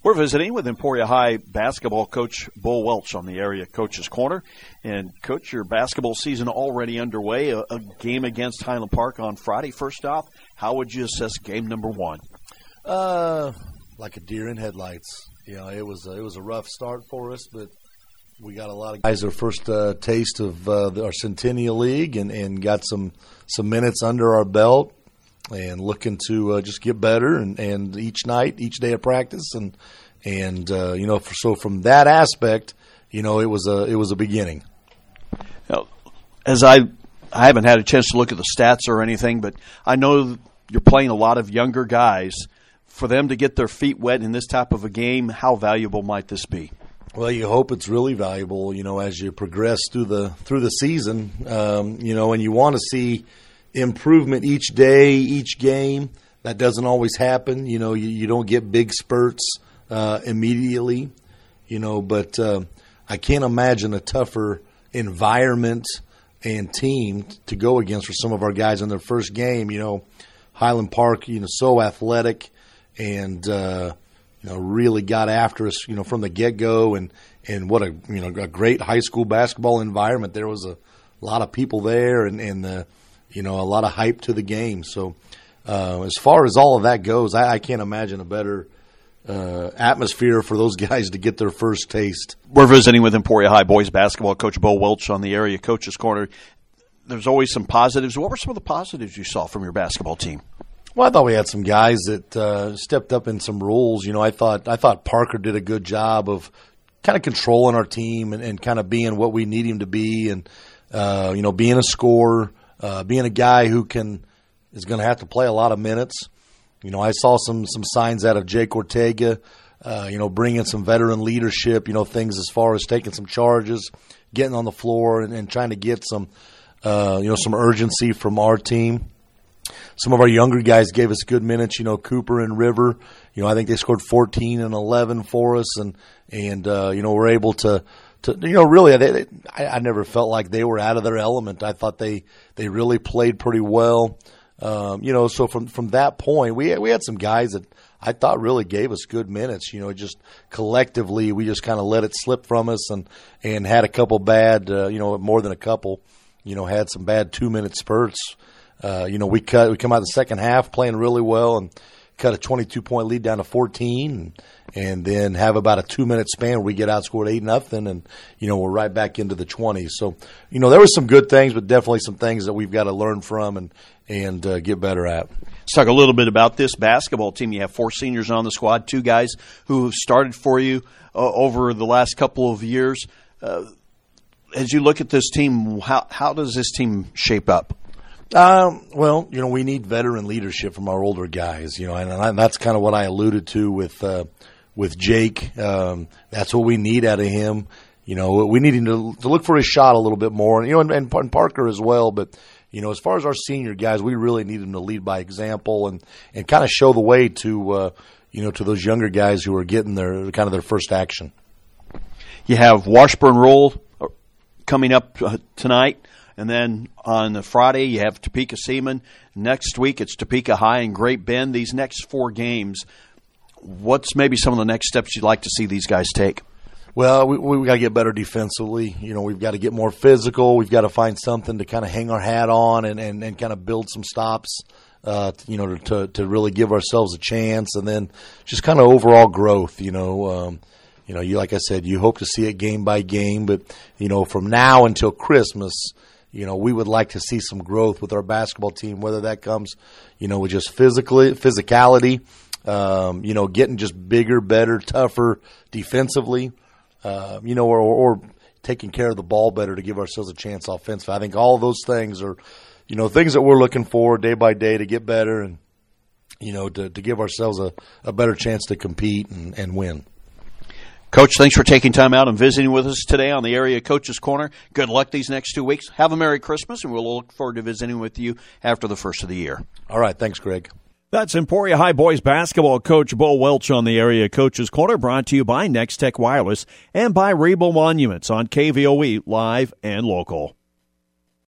We're visiting with Emporia High basketball coach Bo Welch on the Area Coaches Corner. And, Coach, your basketball season already underway, a game against Highland Park on Friday. First off, how would you assess game number one? Like a deer in headlights. You know, it was a rough start for us, but we got a lot of guys their first taste of our Centennial League and got some minutes under our belt and looking to just get better and each day of practice and you know, so from that aspect, you know, it was a beginning. Now, as I haven't had a chance to look at the stats or anything, but I know you're playing a lot of younger guys. For them to get their feet wet in this type of a game, how valuable might this be? Well, you hope it's really valuable, you know, as you progress through the season, you know, and you want to see improvement each day, each game. That doesn't always happen. You know, you don't get big spurts immediately, you know, but I can't imagine a tougher environment and team to go against for some of our guys in their first game. You know, Highland Park, you know, so athletic and, you know, really got after us, you know, from the get-go and what a great high school basketball environment. There was a lot of people there and you know, a lot of hype to the game. So as far as all of that goes, I can't imagine a better atmosphere for those guys to get their first taste. We're visiting with Emporia High boys basketball coach Bo Welch on the Area Coaches Corner. There's always some positives. What were some of the positives you saw from your basketball team? Well, I thought we had some guys that stepped up in some roles. You know, I thought Parker did a good job of kind of controlling our team and kind of being what we need him to be, and you know, being a scorer, being a guy who is going to have to play a lot of minutes. You know, I saw some signs out of Jake Ortega, you know, bringing some veteran leadership. You know, things as far as taking some charges, getting on the floor, and trying to get some you know, some urgency from our team. Some of our younger guys gave us good minutes, you know, Cooper and River. You know, I think they scored 14 and 11 for us, and you know, we're able to you know, really, I never felt like they were out of their element. I thought they really played pretty well. You know, so from that point, we had some guys that I thought really gave us good minutes. You know, just collectively, we just kind of let it slip from us and had a couple bad, you know, more than a couple, you know, had some bad 2-minute spurts. You know, we come out the second half playing really well and cut a 22-point lead down to 14, and then have about a 2-minute span where we get outscored 8-0, and you know, we're right back into the 20s. So, you know, there were some good things, but definitely some things that we've got to learn from and get better at. Let's talk a little bit about this basketball team. You have 4 seniors on the squad, 2 guys who have started for you over the last couple of years. As you look at this team, how does this team shape up? Well, you know, we need veteran leadership from our older guys, you know, and that's kind of what I alluded to with Jake. That's what we need out of him. You know, we need him to look for his shot a little bit more, you know, and Parker as well. But, you know, as far as our senior guys, we really need him to lead by example and kind of show the way to, you know, to those younger guys who are getting their first action. You have Washburn Roll coming up tonight. And then on the Friday, you have Topeka Seaman. Next week, it's Topeka High and Great Bend. These next 4 games, what's maybe some of the next steps you'd like to see these guys take? Well, we got to get better defensively. You know, we've got to get more physical. We've got to find something to kind of hang our hat on and kind of build some stops, you know, to really give ourselves a chance. And then just kind of overall growth, you know. You know, like I said, you hope to see it game by game. But, you know, from now until Christmas, you know, we would like to see some growth with our basketball team, whether that comes, you know, with just physicality, you know, getting just bigger, better, tougher defensively, you know, or taking care of the ball better to give ourselves a chance offensively. I think all of those things are, you know, things that we're looking for day by day to get better and, you know, to give ourselves a better chance to compete and win. Coach, thanks for taking time out and visiting with us today on the Area Coaches Corner. Good luck these next 2 weeks. Have a Merry Christmas, and we'll look forward to visiting with you after the first of the year. All right. Thanks, Greg. That's Emporia High boys basketball coach Bo Welch on the Area Coaches Corner, brought to you by Next Tech Wireless and by Rable Monuments on KVOE Live and Local.